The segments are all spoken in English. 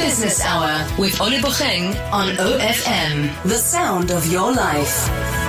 Business Hour with Ole Bucheng on OFM, the sound of your life.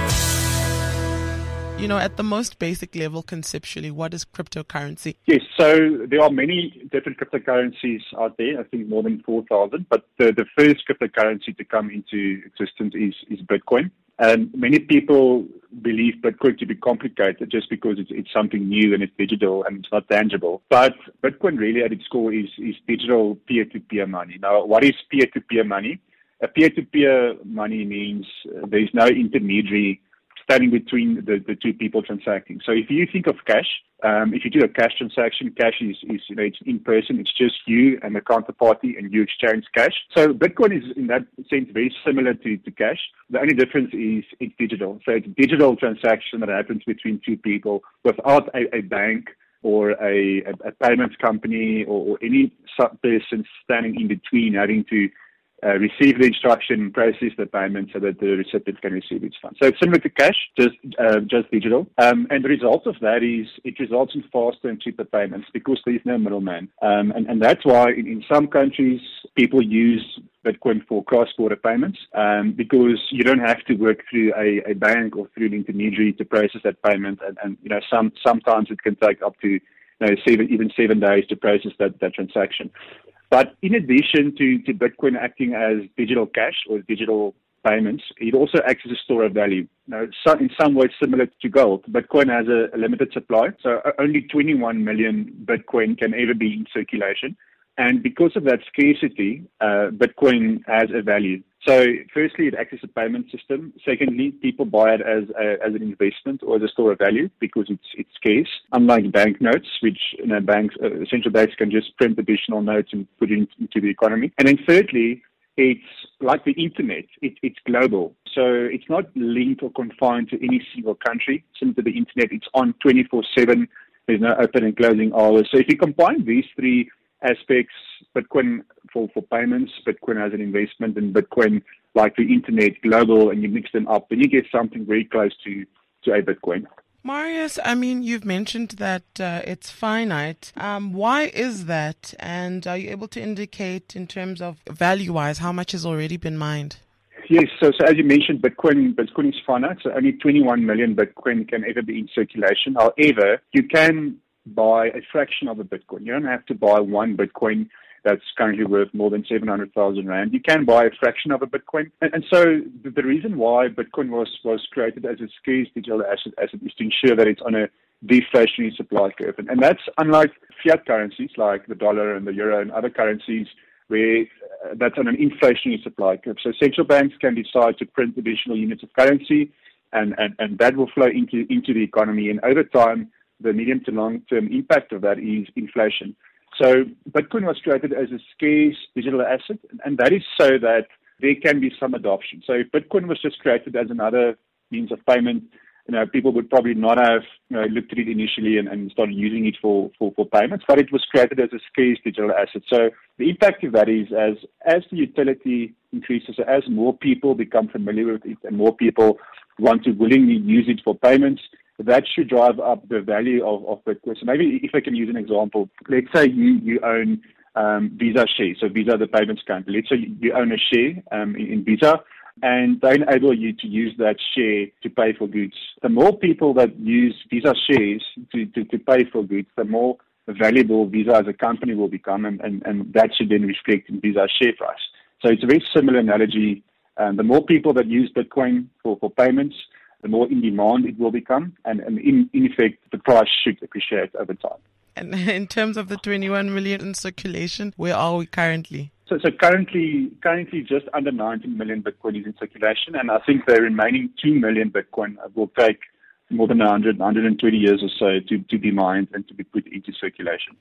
You know, at the most basic level, conceptually, what is cryptocurrency? Yes, so there are many different cryptocurrencies out there, I think more than 4,000, but the first cryptocurrency to come into existence is Bitcoin. And many people believe Bitcoin to be complicated just because it's something new and it's digital and it's not tangible. But Bitcoin really at its core is digital peer-to-peer money. Now, what is peer-to-peer money? A peer-to-peer money means there's no intermediary standing between the two people transacting. So if you think of cash, if you do a cash transaction, cash is it's in person. It's just you and the counterparty, and you exchange cash. So Bitcoin is in that sense very similar to cash. The only difference is it's digital. So it's a digital transaction that happens between two people without a bank or a payments company or any person standing in between having to receive the instruction, process the payment so that the recipient can receive its funds. So it's similar to cash, just digital. And the result of that is it results in faster and cheaper payments because there is no middleman. And that's why in some countries people use Bitcoin for cross-border payments because you don't have to work through a bank or through an intermediary to process that payment. And you know, sometimes it can take up to even 7 days to process that transaction. But in addition to Bitcoin acting as digital cash or digital payments, it also acts as a store of value. Now, in some ways similar to gold, Bitcoin has a limited supply, so only 21 million Bitcoin can ever be in circulation. And because of that scarcity, Bitcoin has a value. So firstly, it acts as a payment system. Secondly, people buy it as an investment or as a store of value because it's scarce. Unlike banknotes, which central banks can just print additional notes and put it into the economy. And then thirdly, it's like the internet. It's global. So it's not linked or confined to any single country. Similar to the internet, it's on 24/7. There's no open and closing hours. So if you combine these three aspects, Bitcoin for payments, Bitcoin as an investment, and Bitcoin like the internet global, and you mix them up, then you get something very close to a Bitcoin. Marius, I mean, you've mentioned that it's finite. Why is that? And are you able to indicate in terms of value-wise how much has already been mined? Yes, so as you mentioned, Bitcoin is finite, so only 21 million Bitcoin can ever be in circulation. However, you can buy a fraction of a Bitcoin. You don't have to buy one Bitcoin that's currently worth more than 700,000 Rand. You can buy a fraction of a Bitcoin. And so the reason why Bitcoin was created as a scarce digital asset is to ensure that it's on a deflationary supply curve. And that's unlike fiat currencies like the dollar and the euro and other currencies where that's on an inflationary supply curve. So central banks can decide to print additional units of currency and that will flow into the economy. And over time, the medium to long-term impact of that is inflation. So Bitcoin was created as a scarce digital asset, and that is so that there can be some adoption. So if Bitcoin was just created as another means of payment, people would probably not have looked at it initially and started using it for payments, but it was created as a scarce digital asset. So the impact of that is as the utility increases, as more people become familiar with it and more people want to willingly use it for payments, that should drive up the value of Bitcoin. So maybe if I can use an example, let's say you own Visa shares. So Visa, the payments company. Let's say you own a share in Visa, and they enable you to use that share to pay for goods. The more people that use Visa shares to pay for goods, the more valuable Visa as a company will become, and that should then reflect in Visa's share price. So it's a very similar analogy. The more people that use Bitcoin for payments, the more in demand it will become, and in effect, the price should appreciate over time. And in terms of the 21 million in circulation, where are we currently? So currently just under 19 million Bitcoin is in circulation, and I think the remaining 2 million Bitcoin will take more than 120 years or so to be mined and to be put into circulation.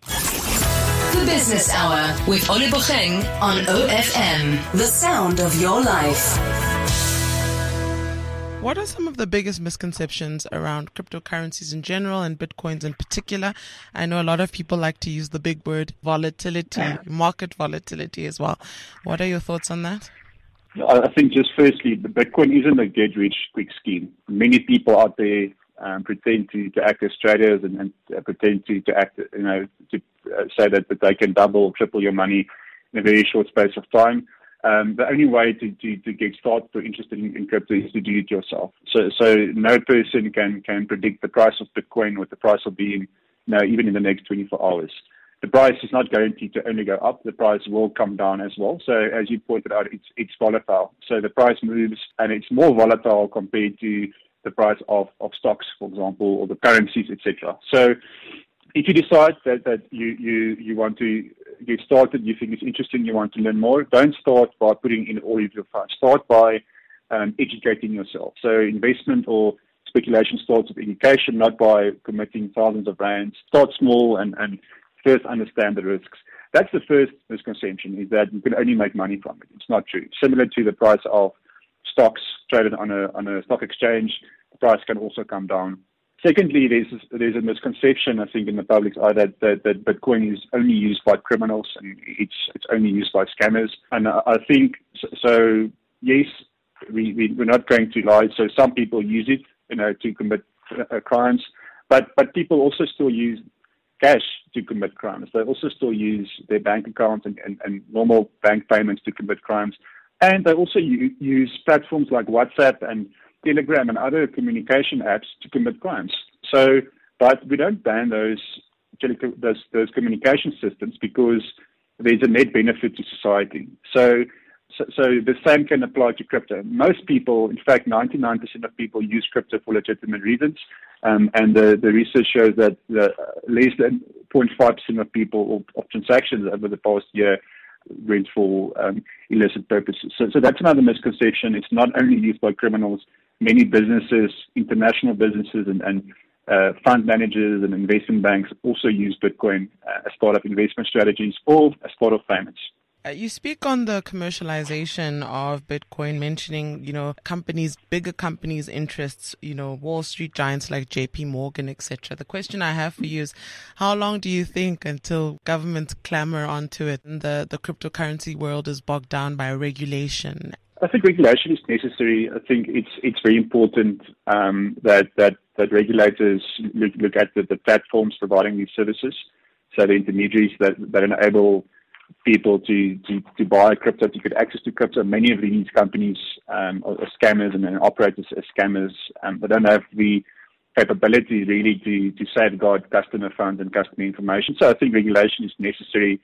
The Business Hour with Ole Bucheng on OFM, the sound of your life. What are some of the biggest misconceptions around cryptocurrencies in general and Bitcoins in particular? I know a lot of people like to use the big word volatility, market volatility as well. What are your thoughts on that? I think just firstly, the Bitcoin isn't a get-rich-quick scheme. Many people out there pretend to act as traders and pretend to act, to say that they can double or triple your money in a very short space of time. The only way to get started or interested in crypto is to do it yourself. So no person can predict the price of Bitcoin, what the price will be even in the next 24 hours. The price is not guaranteed to only go up. The price will come down as well. So as you pointed out, it's volatile. So the price moves, and it's more volatile compared to the price of stocks, for example, or the currencies, etc. So if you decide that you want to get started, you think it's interesting, you want to learn more, don't start by putting in all of your funds. Start by educating yourself. So investment or speculation starts with education, not by committing thousands of rands. Start small and first understand the risks. That's the first misconception, is that you can only make money from it. It's not true. Similar to the price of stocks traded on a stock exchange, the price can also come down. Secondly, there's a misconception, I think, in the public's eye that Bitcoin is only used by criminals and it's only used by scammers. And I think, so yes, we're not going to lie. So some people use it, to commit crimes, but people also still use cash to commit crimes. They also still use their bank accounts and normal bank payments to commit crimes. And they also use platforms like WhatsApp and Telegram and other communication apps to commit crimes. So, but we don't ban those communication systems because there's a net benefit to society. So the same can apply to crypto. Most people, in fact, 99% of people use crypto for legitimate reasons. And the research shows that less than 0.5% of people of transactions over the past year went for illicit purposes. So that's another misconception. It's not only used by criminals. Many businesses, international businesses and fund managers and investment banks also use Bitcoin as part of investment strategies or as part of payments. You speak on the commercialization of Bitcoin, mentioning, bigger companies' interests, Wall Street giants like JP Morgan, etc. The question I have for you is, how long do you think until governments clamor onto it and the cryptocurrency world is bogged down by regulation? I think regulation is necessary. I think it's very important that regulators look at the platforms providing these services, so the intermediaries that enable people to buy crypto, to get access to crypto. Many of these companies are scammers and operate as scammers. They don't have the capability really to safeguard customer funds and customer information. So I think regulation is necessary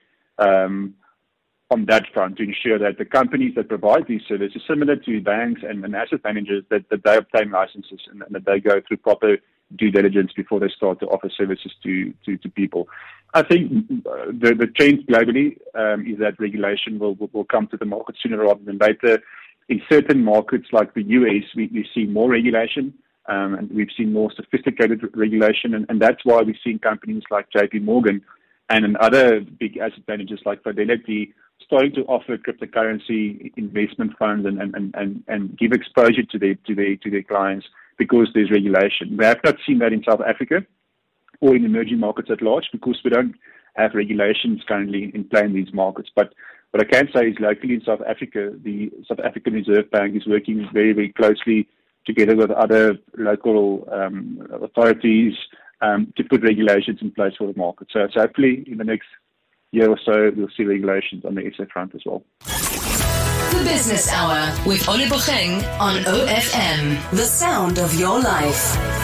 on that front to ensure that the companies that provide these services, similar to banks and asset managers, that they obtain licenses and that they go through proper due diligence before they start to offer services to people. I think the trend globally is that regulation will come to the market sooner rather than later. In certain markets like the US, we see more regulation and we've seen more sophisticated regulation, and that's why we've seen companies like JP Morgan and other big asset managers like Fidelity starting to offer cryptocurrency investment funds and give exposure to their clients because there's regulation. We have not seen that in South Africa or in emerging markets at large because we don't have regulations currently in play in these markets. But what I can say is locally in South Africa, the South African Reserve Bank is working very, very closely together with other local authorities to put regulations in place for the market. So hopefully in the next year or so, we'll see regulations on the SA front as well. The Business Hour with Olibogeng on OFM, the sound of your life.